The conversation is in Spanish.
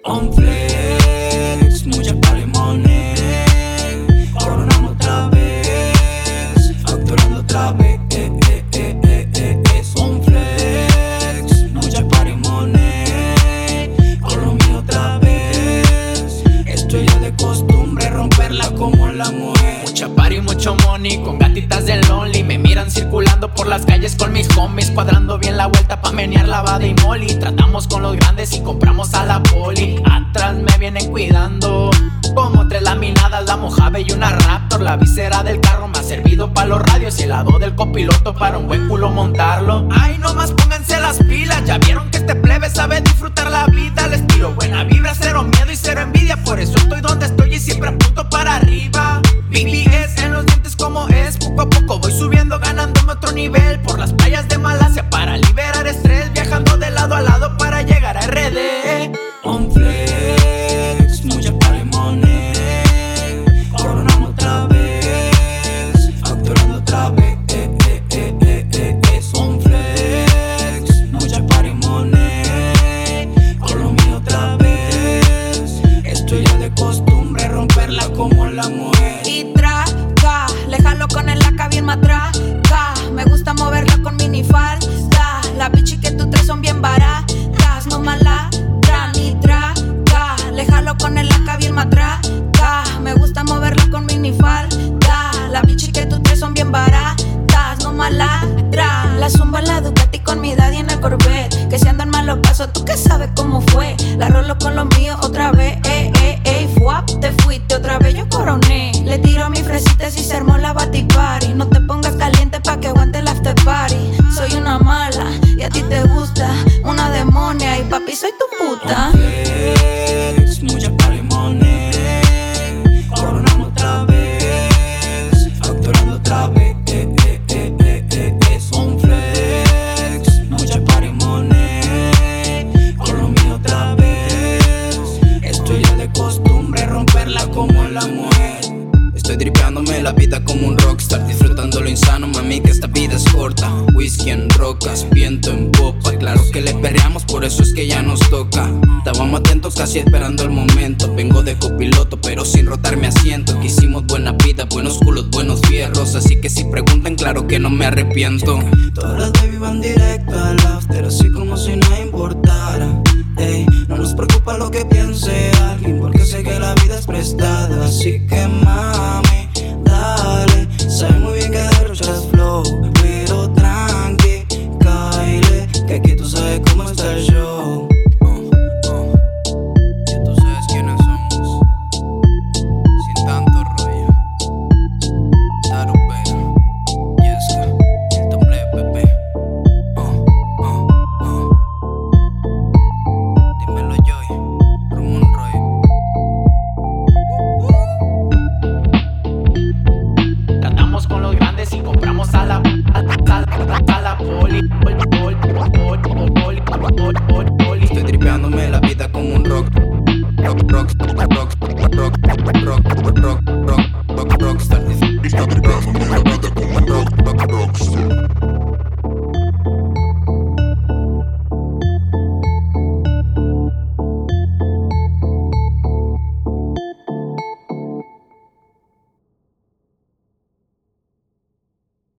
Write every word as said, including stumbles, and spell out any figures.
On flex, mucha palimone. Coronamos otra vez, facturando otra vez. Eh, eh, eh, eh, eh, eh. On flex, mucha palimone. Con lo mío otra vez. Estoy ya de costumbre romperla como la mujer. Mucha party, mucho money, con gatitas de lonely. Me miran circulando por las calles con mis homies, cuadrando bien la vuelta pa' menear la bada y molly. Tratamos con los grandes y compramos a la poli. Atrás me vienen cuidando como tres laminadas, la Mojave y una Raptor. La visera del carro me ha servido pa' los radios y el lado del copiloto para un buen culo montarlo. Ay, nomás pónganse las pilas, ya vieron que este plebe sabe disfrutar la vida. Les tiro buena vibra, cero miedo y cero envidia, por eso estoy donde estoy y siempre apunto para arriba. B B S en los dientes como es, poco a poco voy subiendo, ganándome otro nivel. Por las playas de Malasia para liberar estrés, viajando de lado a lado para llegar a R D. On flex, mucha palimone. Coronamos otra vez, facturando otra vez. Eh, eh, eh, eh, eh, eh. On flex, mucha palimone. Con lo mío otra vez. Estoy ya de costumbre romperla como la mujer. Y traga, le jalo con el acá bien matraca. Me gusta moverla con minifalda. La bichi que tú traes son bien baratas, no maladran ni traga. Le jalo con el acá bien matraca. Me gusta moverla con minifalda. La bichi que tú traes son bien baratas, no maladran. La zumba, la Ducati con mi daddy en el Corvette. Que si andan mal los pasos, tú que sabes cómo fue. La rolo con lo mío otra vez, eh, eh, eh. Fuap, te fuiste otra vez, yo coroné. Le tiro mis fresitas y se armó la batipari. No te pongas caliente pa' que aguante el after party. Soy una mala y a ti te gusta una demonia y papi soy tu puta. Flex, mucha palimone. Coronamos otra vez, facturando otra vez. Eh, eh, eh, eh, eh, eh. On flex, mucha palimone. Con lo mío otra vez. Estoy ya de costumbre romperla como la mujer. Estoy dripeándome la vida como un rockstar, disfrutando lo insano, mami, que esta vida es corta. Whisky en rocas, viento en popa. Claro que le perreamos, por eso es que ya nos toca. Estábamos atentos, casi esperando el momento. Vengo de copiloto, pero sin rotar mi asiento. Que hicimos buena vida, buenos culos, buenos fierros. Así que si preguntan, claro que no me arrepiento. Todas las baby van directo al after, así como si no importara. Ey, no nos preocupa lo que piense alguien, porque sé que la vida es prestada. Así que mami, dale, sabes muy bien que derrochas flow, pero tranqui, cáele, que aquí tú sabes cómo está el show. uh, uh. Ya tú sabes quiénes somos, sin tanto rollo. Tarupera, Yesca, el Tomble Pepe. uh, uh, uh. Dímelo Joy, Ramón Roy. Tratamos con los grandes y compramos a la, a, a, a, a la poli, poli, poli, poli, poli, poli, poli, poli, poli. Estoy tripeándome la